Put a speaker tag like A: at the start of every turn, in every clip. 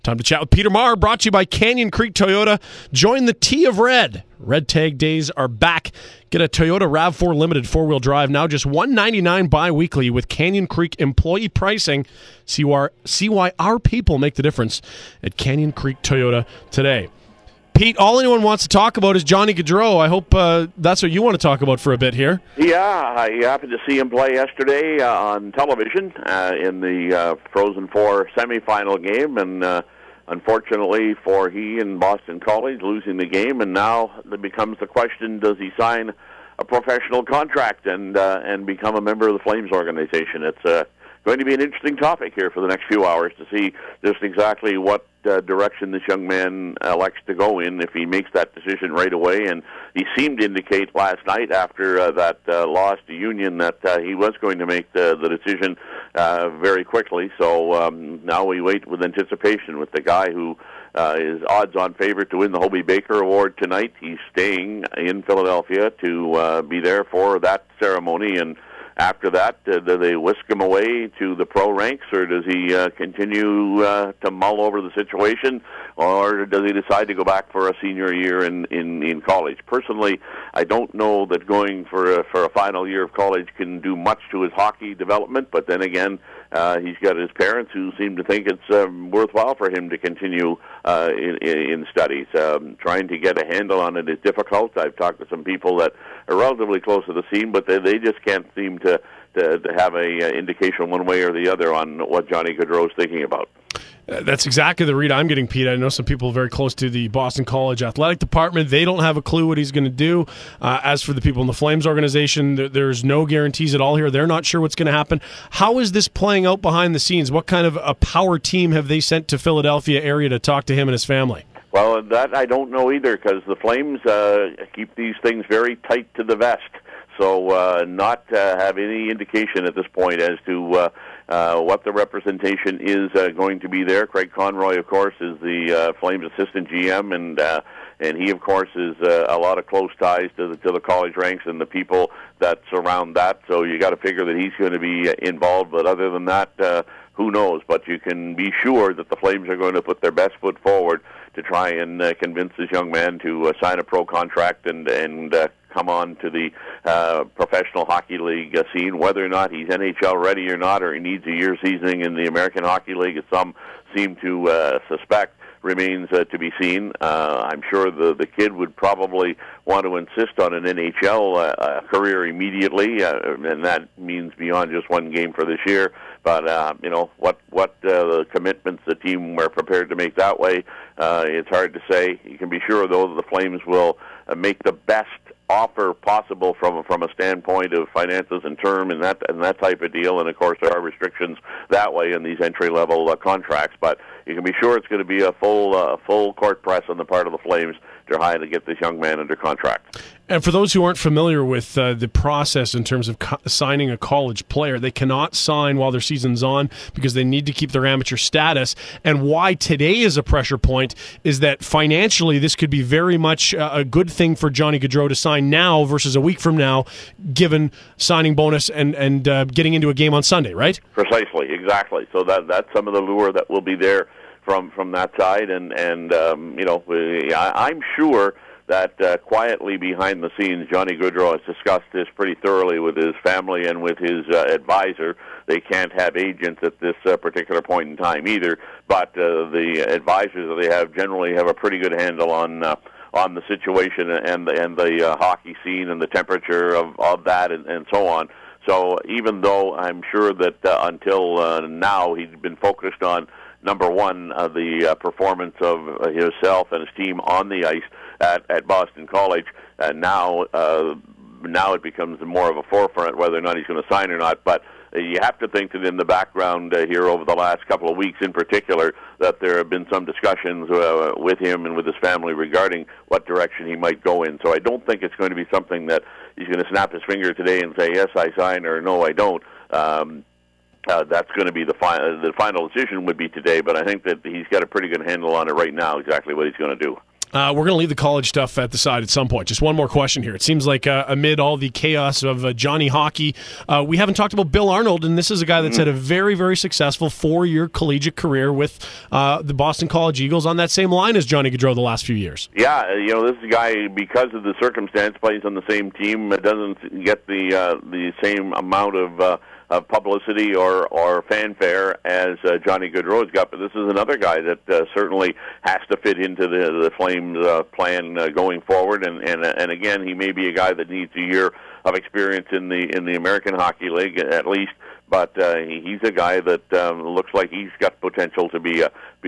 A: Time to chat with Peter Maher, brought to you by Canyon Creek Toyota. Join the T of Red. Red Tag days are back. Get a Toyota RAV4 Limited 4-wheel drive now just $199 bi-weekly with Canyon Creek employee pricing. See why our people make the difference at Canyon Creek Toyota today. Pete, all anyone wants to talk about is Johnny Gaudreau. I hope that's what you want to talk about for a bit here.
B: Yeah, I happened to see him play yesterday on television in the Frozen Four semifinal game, and unfortunately for he and Boston College, losing the game, and now it becomes the question, does he sign a professional contract and become a member of the Flames organization? It's going to be an interesting topic here for the next few hours to see just exactly what direction this young man elects to go in if he makes that decision right away. And he seemed to indicate last night after that loss to Union that he was going to make the decision very quickly. So now we wait with anticipation with the guy who is odds-on favorite to win the Hobey Baker Award tonight. He's staying in Philadelphia to be there for that ceremony, and after that, do they whisk him away to the pro ranks, or does he continue to mull over the situation, or does he decide to go back for a senior year in college? Personally, I don't know that going for a final year of college can do much to his hockey development, but then again, he's got his parents who seem to think it's worthwhile for him to continue in studies. Trying to get a handle on it is difficult. I've talked to some people that are relatively close to the scene, but they just can't seem to have a indication one way or the other on what Johnny Gaudreau is thinking about.
A: That's exactly the read I'm getting, Pete. I know some people very close to the Boston College athletic department. They don't have a clue what he's going to do. As for the people in the Flames organization, there's no guarantees at all here. They're not sure what's going to happen. How is this playing out behind the scenes? What kind of a power team have they sent to Philadelphia area to talk to him and his family?
B: Well, that I don't know either, because the Flames keep these things very tight to the vest. So not have any indication at this point as to what the representation is going to be there. Craig Conroy, of course, is the Flames assistant GM, and he, of course, is a lot of close ties to the college ranks and the people that surround that. So you got to figure that he's going to be involved. But other than that, who knows? But you can be sure that the Flames are going to put their best foot forward to try and convince this young man to sign a pro contract and come on to the professional hockey league scene. Whether or not he's NHL ready or not, or he needs a year seasoning in the American Hockey League, as some seem to suspect, remains to be seen. I'm sure the kid would probably want to insist on an NHL career immediately, and that means beyond just one game for this year. But what the commitments the team were prepared to make that way, it's hard to say. You can be sure, though, that the Flames will make the best offer possible from a standpoint of finances and term and that type of deal. And of course, there are restrictions that way in these entry level contracts. But you can be sure it's going to be a full court press on the part of the Flames to try to get this young man under contract.
A: And for those who aren't familiar with the process in terms of signing a college player, they cannot sign while their season's on because they need to keep their amateur status. And why today is a pressure point is that financially this could be very much a good thing for Johnny Gaudreau to sign now versus a week from now, given signing bonus and getting into a game on Sunday, right?
B: Precisely, exactly. So that's some of the lure that will be there from that side. And I'm sure that quietly behind the scenes, Johnny Gaudreau has discussed this pretty thoroughly with his family and with his advisor. They can't have agents at this particular point in time either, but the advisors that they have generally have a pretty good handle on the situation and the hockey scene and the temperature of that and so on. So even though I'm sure that until now he'd been focused on, number one, the performance of himself and his team on the ice at Boston College, now it becomes more of a forefront whether or not he's going to sign or not. But you have to think that in the background here over the last couple of weeks in particular, that there have been some discussions with him and with his family regarding what direction he might go in. So I don't think it's going to be something that he's going to snap his finger today and say, yes, I sign, or no, I don't. That's going to be the final decision would be today, but I think that he's got a pretty good handle on it right now, exactly what he's going to do.
A: We're going to leave the college stuff at the side at some point. Just one more question here. It seems like amid all the chaos of Johnny Hockey, we haven't talked about Bill Arnold, and this is a guy that's had a very, very successful 4-year collegiate career with the Boston College Eagles on that same line as Johnny Gaudreau the last few years.
B: Yeah, this is a guy, because of the circumstance, plays on the same team, doesn't get the same amount of publicity or fanfare as Johnny Gaudreau's got, but this is another guy that certainly has to fit into the Flames plan going forward. And again, he may be a guy that needs a year of experience in the American Hockey League at least. But he's a guy that looks like he's got potential to be an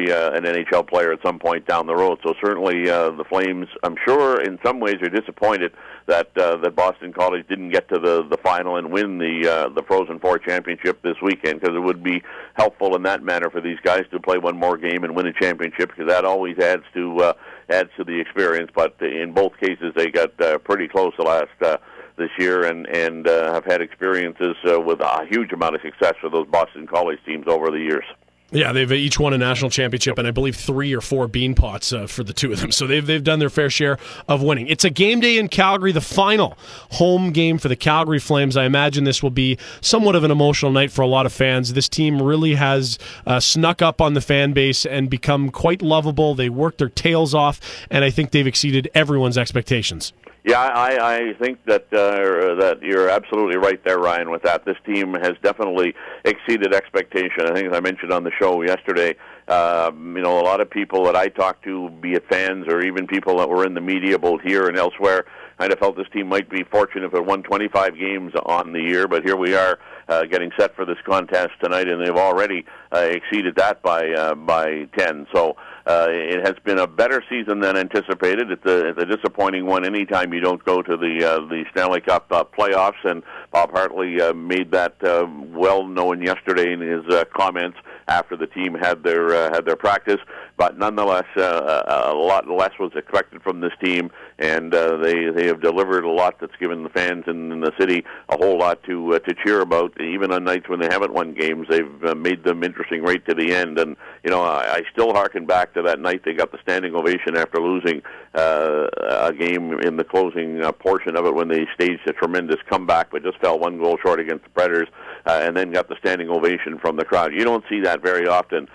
B: NHL player at some point down the road. So certainly the Flames, I'm sure, in some ways are disappointed that Boston College didn't get to the final and win the Frozen Four championship this weekend, because it would be helpful in that manner for these guys to play one more game and win a championship, because that always adds to the experience. But in both cases, they got pretty close the last this year, and have had experiences with a huge amount of success for those Boston College teams over the years.
A: Yeah, they've each won a national championship, and I believe 3 or 4 bean pots for the two of them. So they've done their fair share of winning. It's a game day in Calgary, the final home game for the Calgary Flames. I imagine this will be somewhat of an emotional night for a lot of fans. This team really has snuck up on the fan base and become quite lovable. They worked their tails off, and I think they've exceeded everyone's expectations.
B: Yeah, I think that you're absolutely right there, Ryan, with that. This team has definitely exceeded expectation. I think, as I mentioned on the show yesterday, a lot of people that I talked to, be it fans or even people that were in the media both here and elsewhere, kind of felt this team might be fortunate if it won 25 games on the year, but here we are getting set for this contest tonight, and they've already exceeded that by 10. So it has been a better season than anticipated. It's a disappointing one anytime you don't go to the Stanley Cup playoffs, and Bob Hartley made that well known yesterday in his comments after the team had their practice. But nonetheless, a lot less was expected from this team, and they have delivered a lot that's given the fans in the city a whole lot to cheer about. Even on nights when they haven't won games, they've made them interesting right to the end. And I still harken back to that night they got the standing ovation after losing a game in the closing portion of it, when they staged a tremendous comeback but just fell 1 goal short against the Predators, and then got the standing ovation from the crowd. You don't see that very often.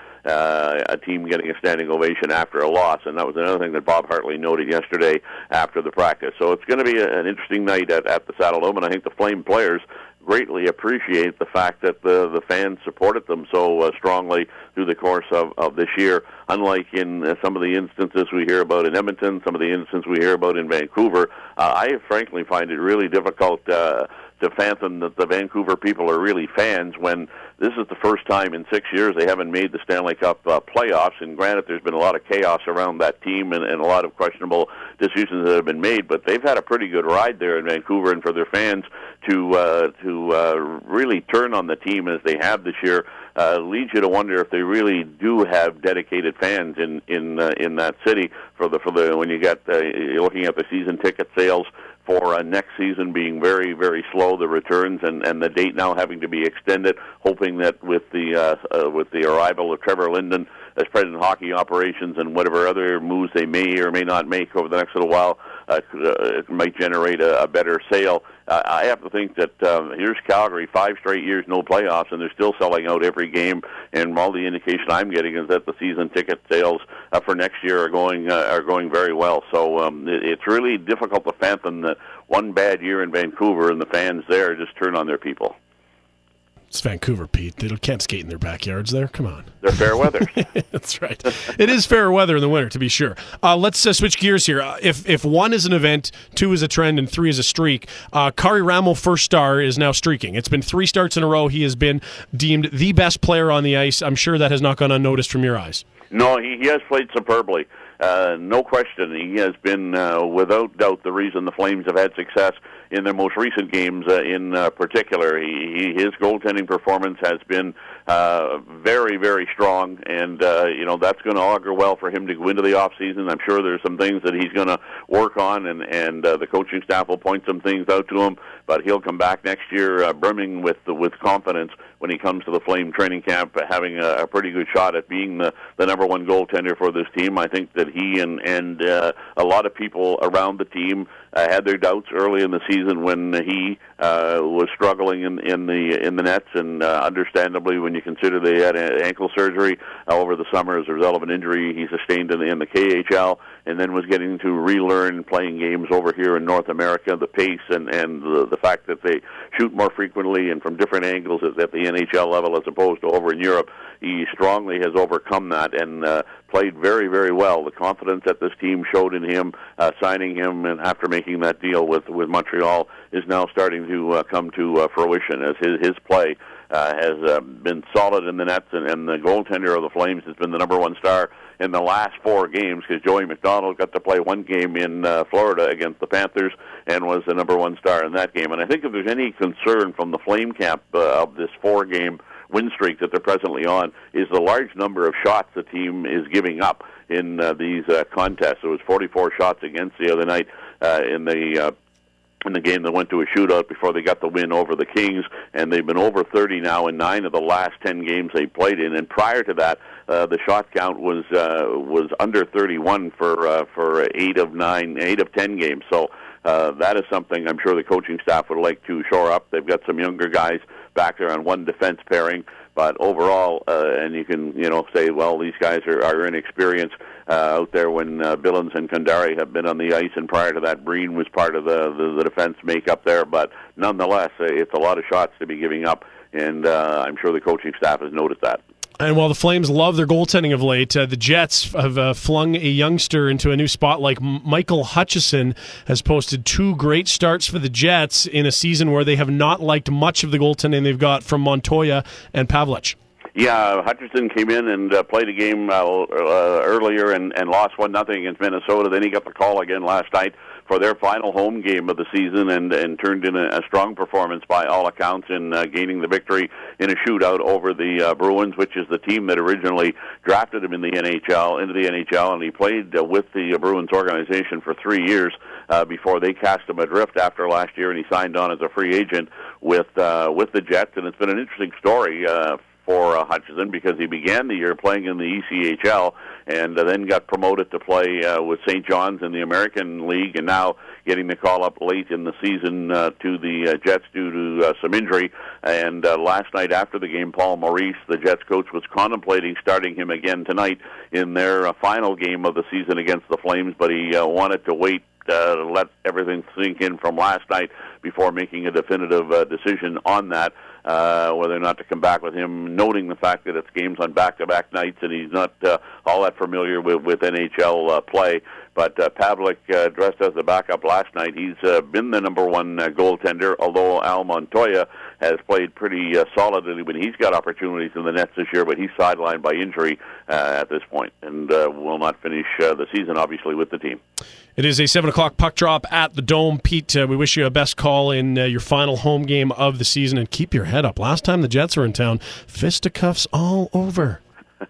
B: A team getting a standing ovation after a loss, and that was another thing that Bob Hartley noted yesterday after the practice. So it's going to be an interesting night at the Saddledome, and I think the Flame players greatly appreciate the fact that the fans supported them so strongly through the course of this year, unlike in some of the instances we hear about in Edmonton, some of the instances we hear about in Vancouver. I frankly find it really difficult to fathom that the Vancouver people are really fans when this is the first time in 6 years they haven't made the Stanley Cup playoffs. And granted, there's been a lot of chaos around that team and a lot of questionable decisions that have been made, but they've had a pretty good ride there in Vancouver, and for their fans to really turn on the team as they have this year leads you to wonder if they really do have dedicated fans in that city for the when you get you're looking at the season ticket sales for next season being very, very slow, the returns, and the date now having to be extended, hoping that with the arrival of Trevor Linden as president of hockey operations and whatever other moves they may or may not make over the next little while, it might generate a better sale. I have to think that here's Calgary, 5 straight years, no playoffs, and they're still selling out every game. And all the indication I'm getting is that the season ticket sales for next year are going very well. So it's really difficult to fathom that one bad year in Vancouver and the fans there just turn on their people.
A: It's Vancouver, Pete. They can't skate in their backyards there. Come on.
B: They're fair weather.
A: That's right. It is fair weather in the winter, to be sure. Let's switch gears here. If 1 is an event, 2 is a trend, and 3 is a streak, Kari Ramo, first star, is now streaking. It's been 3 starts in a row. He has been deemed the best player on the ice. I'm sure that has not gone unnoticed from your eyes.
B: No, he has played superbly. No question. He has been, without doubt, the reason the Flames have had success in their most recent games in particular. His goaltending performance has been very, very strong, and that's going to augur well for him to go into the offseason. I'm sure there's some things that he's going to work on, and the coaching staff will point some things out to him, but he'll come back next year brimming with confidence when he comes to the Flame training camp, having a pretty good shot at being the number one goaltender for this team. I think that he and a lot of people around the team had their doubts early in the season when he was struggling in the nets, and understandably, when you consider they had ankle surgery over the summer as a result of an injury he sustained in the KHL, and then was getting to relearn playing games over here in North America, the pace and the fact that they shoot more frequently and from different angles at the NHL level as opposed to over in Europe. He strongly has overcome that and played very, very well. The confidence that this team showed in him, signing him, and after making that deal with Montreal, is now starting to come to fruition as his play has been solid in the nets, and the goaltender of the Flames has been the number one star in the last 4 games, because Joey McDonald got to play 1 game in Florida against the Panthers and was the number one star in that game. And I think if there's any concern from the Flame camp of this 4-game win streak that they're presently on, is the large number of shots the team is giving up in these contests. It was 44 shots against the other night in the game that went to a shootout before they got the win over the Kings, and they've been over 30 now in 9 of the last 10 games they played in. And prior to that, the shot count was under 31 for 8 of 10 games. So that is something I'm sure the coaching staff would like to shore up. They've got some younger guys back there on one defense pairing, but overall, and you can say, well, these guys are inexperienced out there when Billings and Kandari have been on the ice, and prior to that, Breen was part of the defense makeup there. But nonetheless, it's a lot of shots to be giving up, and I'm sure the coaching staff has noticed that.
A: And while the Flames love their goaltending of late, the Jets have flung a youngster into a new spot. Like Michael Hutchison has posted 2 great starts for the Jets in a season where they have not liked much of the goaltending they've got from Montoya and Pavlich.
B: Yeah, Hutchison came in and played a game earlier and lost 1-0 against Minnesota. Then he got the call again last night for their final home game of the season and turned in a strong performance by all accounts in gaining the victory in a shootout over the Bruins, which is the team that originally drafted him into the NHL, and he played with the Bruins organization for 3 years before they cast him adrift after last year, and he signed on as a free agent with the Jets. And it's been an interesting story for Hutchison, because he began the year playing in the ECHL and then got promoted to play with St. John's in the American League, and now getting the call up late in the season to the Jets due to some injury. And last night after the game, Paul Maurice, the Jets coach, was contemplating starting him again tonight in their final game of the season against the Flames, but he wanted to wait let everything sink in from last night before making a definitive decision on that, whether or not to come back with him, noting the fact that it's games on back-to-back nights and he's not all that familiar with NHL play. But Pavlich, dressed as the backup last night, he's been the number one goaltender, although Al Montoya has played pretty solidly when he's got opportunities in the nets this year, but he's sidelined by injury at this point and will not finish the season, obviously, with the team.
A: It is a 7 o'clock puck drop at the Dome. Pete, we wish you a best call in your final home game of the season, and keep your head up. Last time the Jets were in town, fisticuffs all over.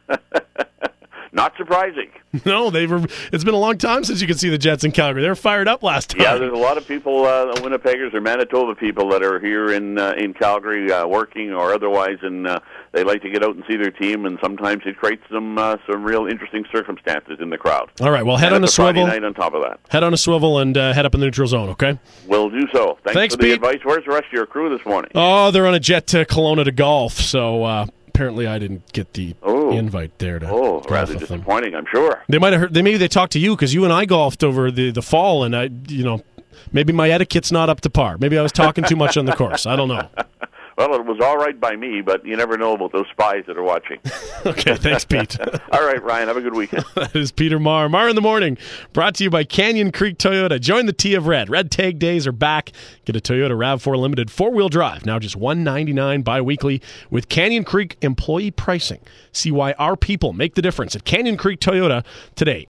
B: Not surprising.
A: No, it's been a long time since you could see the Jets in Calgary. They were fired up last time.
B: Yeah, there's a lot of people, Winnipeggers or Manitoba people, that are here in Calgary working or otherwise, and they like to get out and see their team, and sometimes it creates some real interesting circumstances in the crowd.
A: All right, well, head on a swivel.
B: Friday night on top of that.
A: Head on a swivel and head up in the neutral zone, okay?
B: We'll do so. Thanks for the
A: Pete.
B: advice. Where's the rest of your crew this morning?
A: Oh, they're on a jet to Kelowna to golf, so apparently I didn't get the invite there to golf
B: rather
A: with
B: disappointing, I'm sure.
A: They might have heard. Maybe they talked to you, because you and I golfed over the fall, and maybe my etiquette's not up to par. Maybe I was talking too much on the course. I don't know.
B: Well, it was all right by me, but you never know about those spies that are watching.
A: Okay, thanks, Pete.
B: All right, Ryan, have a good weekend.
A: That is Peter Maher. Maher in the Morning, brought to you by Canyon Creek Toyota. Join the T of Red. Red Tag Days are back. Get a Toyota RAV4 Limited 4-wheel drive, now just $199 bi-weekly with Canyon Creek employee pricing. See why our people make the difference at Canyon Creek Toyota today.